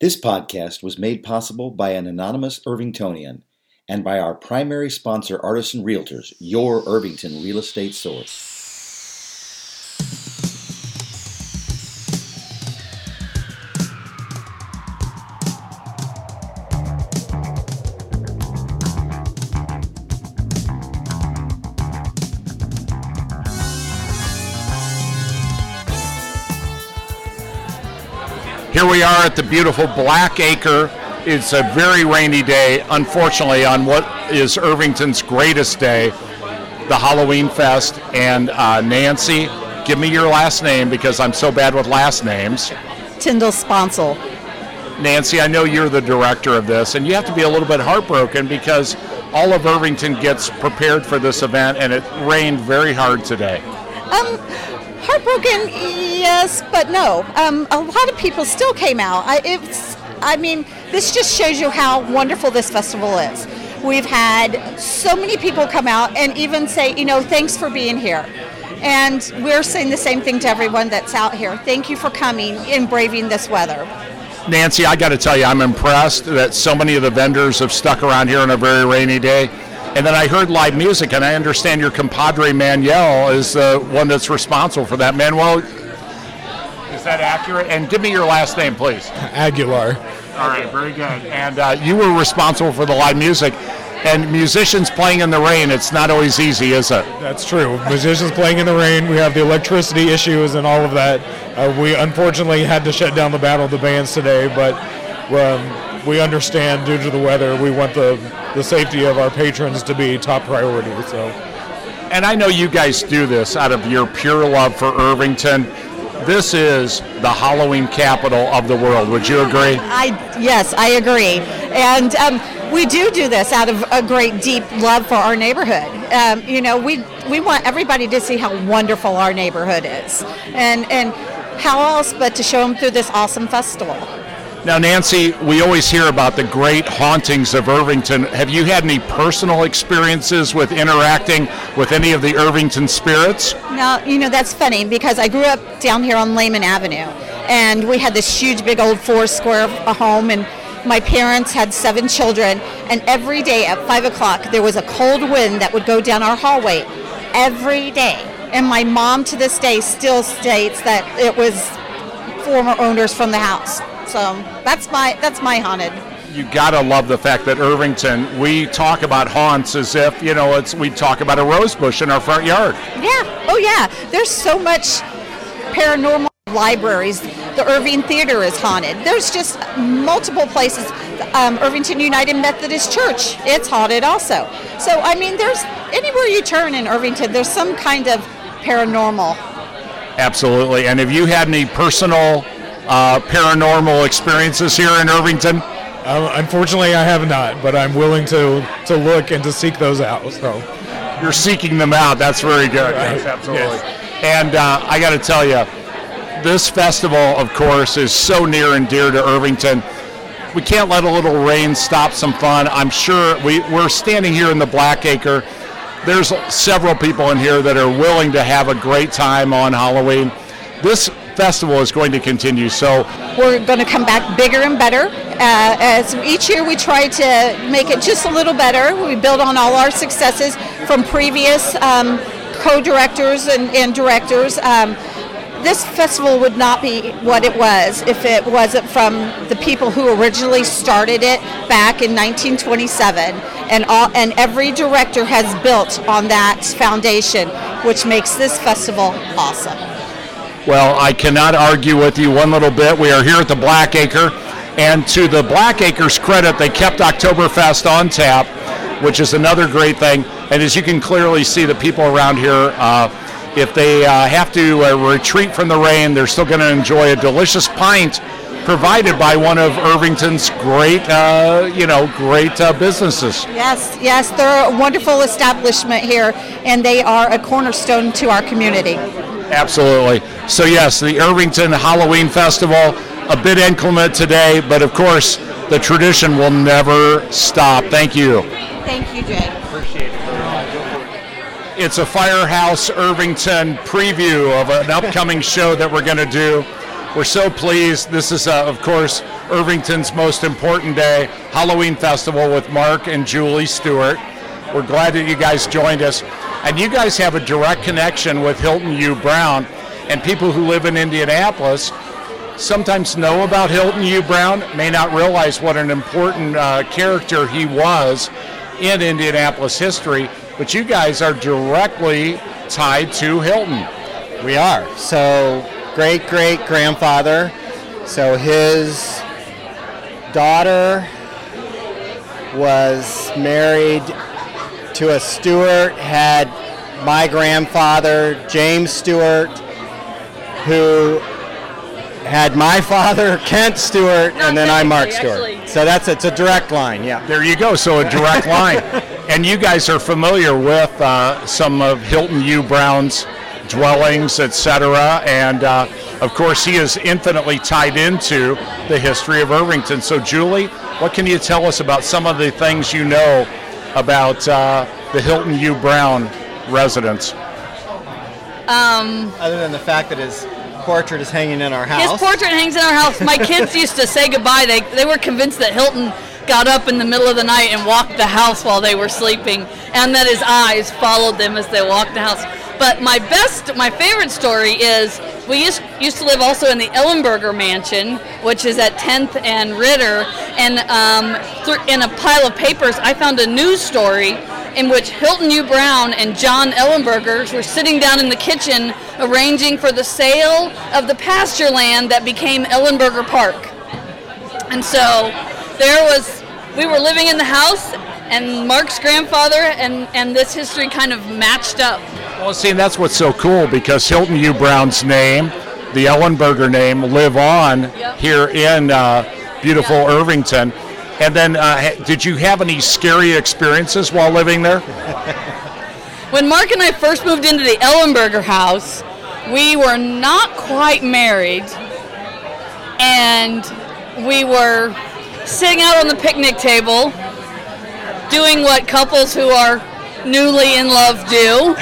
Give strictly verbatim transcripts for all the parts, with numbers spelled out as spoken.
This podcast was made possible by an anonymous Irvingtonian and by our primary sponsor, Artisan Realtors, your Irvington real estate source. Here we are at the beautiful Black Acre. It's a very rainy day, unfortunately, on what is Irvington's greatest day, the Halloween Fest. And uh, Nancy, give me your last name because I'm so bad with last names. Tyndall Sponsel. Nancy, I know you're the director of this, and you have to be a little bit heartbroken because all of Irvington gets prepared for this event, and it rained very hard today. Um, heartbroken, yes, but no. Um, a lot of people still came out. I, it's, I mean, this just shows you how wonderful this festival is. We've had so many people come out and even say, you know, thanks for being here. And we're saying the same thing to everyone that's out here. Thank you for coming and braving this weather. Nancy, I got to tell you, I'm impressed that so many of the vendors have stuck around here on a very rainy day. And then I heard live music, and I understand your compadre Manuel is the one that's responsible for that. Manuel, is that accurate? And give me your last name, please. Aguilar. All right, very good. And uh, you were responsible for the live music. And musicians playing in the rain, it's not always easy, is it? That's true. Musicians playing in the rain, we have the electricity issues and all of that. Uh, we unfortunately had to shut down the Battle of the Bands today, but um, we understand due to the weather, we want the, the safety of our patrons to be top priority. So, and I know you guys do this out of your pure love for Irvington. This is the Halloween capital of the world. Would you agree? I yes, I agree. And um, we do do this out of a great, deep love for our neighborhood. Um, you know, we we want everybody to see how wonderful our neighborhood is, and and how else but to show them through this awesome festival. Now, Nancy, we always hear about the great hauntings of Irvington. Have you had any personal experiences with interacting with any of the Irvington spirits? Now, you know, that's funny because I grew up down here on Lehman Avenue, and we had this huge, big old four square home, and my parents had seven children, and every day at five o'clock there was a cold wind that would go down our hallway every day. And my mom to this day still states that it was former owners from the house. So that's my that's my haunted. You gotta love the fact that Irvington, we talk about haunts as if, you know, it's we talk about a rose bush in our front yard. Yeah, oh yeah. There's so much paranormal libraries. The Irving Theater is haunted. There's just multiple places. Um, Irvington United Methodist Church, it's haunted also. So, I mean, there's anywhere you turn in Irvington, there's some kind of paranormal. Absolutely. And have you had any personal uh, paranormal experiences here in Irvington? Uh, unfortunately, I have not, but I'm willing to, to look and to seek those out. So, you're seeking them out. That's very good. Right. Yes, absolutely. Yes. And uh, I got to tell you, this festival, of course, is so near and dear to Irvington. We can't let a little rain stop some fun. I'm sure we, we're standing here in the Black Acre. There's several people in here that are willing to have a great time on Halloween. This festival is going to continue. So we're going to come back bigger and better. Uh, as each year we try to make it just a little better. We build on all our successes from previous um, co-directors and, and directors. Um, This festival would not be what it was if it wasn't from the people who originally started it back in nineteen twenty-seven. And all, and every director has built on that foundation, which makes this festival awesome. Well, I cannot argue with you one little bit. We are here at the Black Acre, and to the Black Acre's credit, they kept Oktoberfest on tap, which is another great thing. And as you can clearly see, the people around here, uh, if they uh, have to uh, retreat from the rain, they're still going to enjoy a delicious pint provided by one of Irvington's great, uh, you know, great uh, businesses. Yes, yes, they're a wonderful establishment here, and they are a cornerstone to our community. Absolutely. So yes, the Irvington Halloween Festival, a bit inclement today, but of course, the tradition will never stop. Thank you. Thank you, Jay. Appreciate it. It's a Firehouse Irvington preview of an upcoming show that we're going to do. We're so pleased. This is, uh, of course, Irvington's most important day, Halloween Festival with Mark and Julie Stewart. We're glad that you guys joined us. And you guys have a direct connection with Hilton U. Brown, and people who live in Indianapolis sometimes know about Hilton U. Brown, may not realize what an important uh, character he was in Indianapolis history, but you guys are directly tied to Hilton. We are. So great-great-grandfather, so his daughter was married to a Stewart, had my grandfather, James Stewart, who had my father, Kent Stewart, Not and then I'm Mark Stewart. actually. So that's it's a direct line, yeah. There you go, so a direct line. And you guys are familiar with uh, some of Hilton U. Brown's dwellings, et cetera, and uh, of course he is infinitely tied into the history of Irvington. So Julie, what can you tell us about some of the things you know about uh, the Hilton U. Brown residence? Um, Other than the fact that his portrait is hanging in our house. his portrait hangs in our house. My kids used to say goodbye. They they were convinced that Hilton got up in the middle of the night and walked the house while they were sleeping, and that his eyes followed them as they walked the house. But my best, my favorite story is we used, used to live also in the Ellenberger Mansion, which is at tenth and Ritter, and um, th- in a pile of papers I found a news story in which Hilton U. Brown and John Ellenberger were sitting down in the kitchen arranging for the sale of the pasture land that became Ellenberger Park. And so there was, we were living in the house, and Mark's grandfather and, and this history kind of matched up. Well, see, and that's what's so cool, because Hilton U. Brown's name, the Ellenberger name, live on Yep. here in uh, beautiful Yeah. Irvington. And then, uh, ha- did you have any scary experiences while living there? When Mark and I first moved into the Ellenberger house, we were not quite married, and we were sitting out on the picnic table doing what couples who are newly in love do.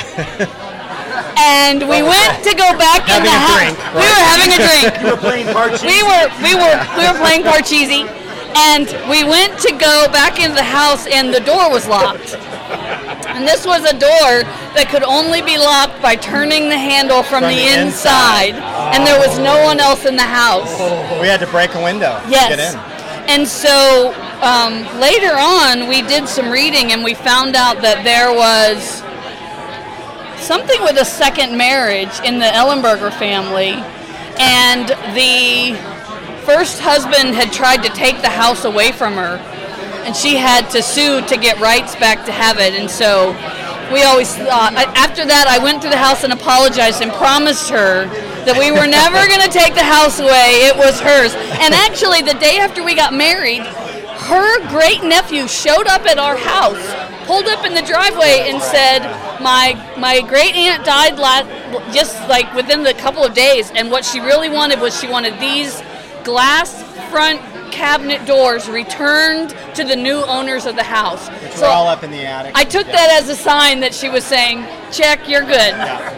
And we went to go back in Having the a house. drink, We were having a drink. You were playing Parcheesi. We were we were we were playing Parcheesi, and we went to go back into the house, and the door was locked. And this was a door that could only be locked by turning the handle from, From the, the inside, and there was no one else in the house. We had to break a window Yes. to get in. And so um, later on, we did some reading, and we found out that there was something with a second marriage in the Ellenberger family, and the first husband had tried to take the house away from her, and she had to sue to get rights back to have it. And so we always thought, after that, I went to the house and apologized and promised her that we were never going to take the house away. It was hers. And actually, the day after we got married, her great nephew showed up at our house, pulled up in the driveway, and said, my my great aunt died last, just like within the couple of days, and what she really wanted was she wanted these glass front cabinet doors returned to the new owners of the house. Which So were all up in the attic. I took that as a sign that she was saying, check, you're good.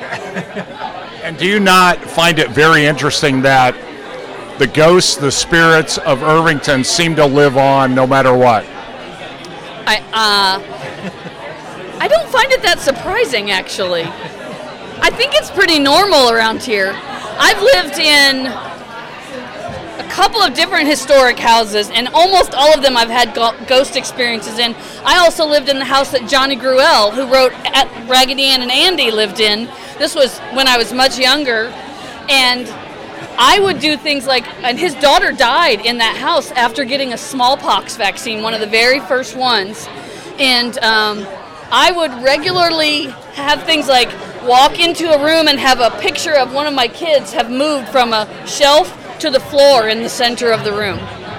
And do you not find it very interesting that the ghosts, the spirits of Irvington seem to live on no matter what? I uh, I don't find it that surprising, actually. I think it's pretty normal around here. I've lived in a couple of different historic houses, and almost all of them I've had go- ghost experiences in. I also lived in the house that Johnny Gruelle, who wrote at Raggedy Ann and Andy, lived in. This was when I was much younger, and I would do things like, and his daughter died in that house after getting a smallpox vaccine, one of the very first ones, and um, I would regularly have things like walk into a room and have a picture of one of my kids have moved from a shelf to the floor in the center of the room.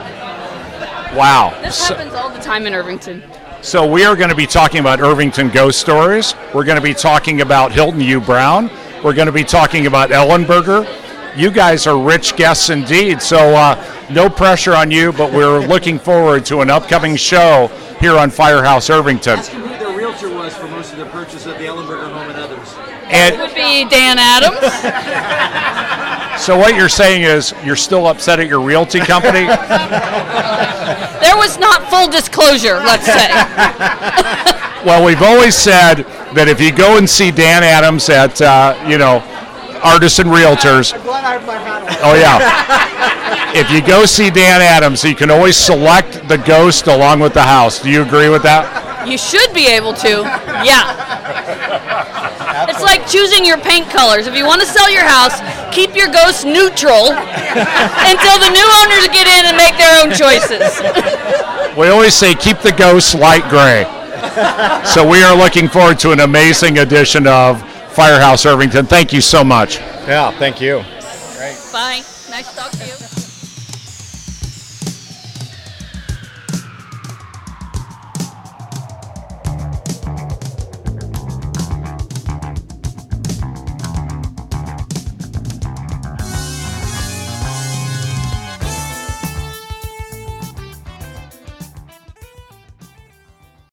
Wow. This So- happens all the time in Irvington. So we are going to be talking about Irvington ghost stories. We're going to be talking about Hilton U. Brown. We're going to be talking about Ellenberger. You guys are rich guests indeed, so uh, no pressure on you, but we're looking forward to an upcoming show here on Firehouse Irvington. Ask him who their realtor was for most of the purchase of the Ellenberger home and others. It And would be Dan Adams. So what you're saying is you're still upset at your realty company? There was not full disclosure, let's say. Well, we've always said that if you go and see Dan Adams at, uh, you know, Artisan Realtors. Oh, yeah. If you go see Dan Adams, you can always select the ghost along with the house. Do you agree with that? You should be able to, yeah. It's like choosing your paint colors. If you want to sell your house, keep your ghosts neutral until the new owners get in and make their own choices. We always say keep the ghosts light gray. So we are looking forward to an amazing edition of Firehouse Irvington. Thank you so much. Yeah, thank you. Bye. Nice talking.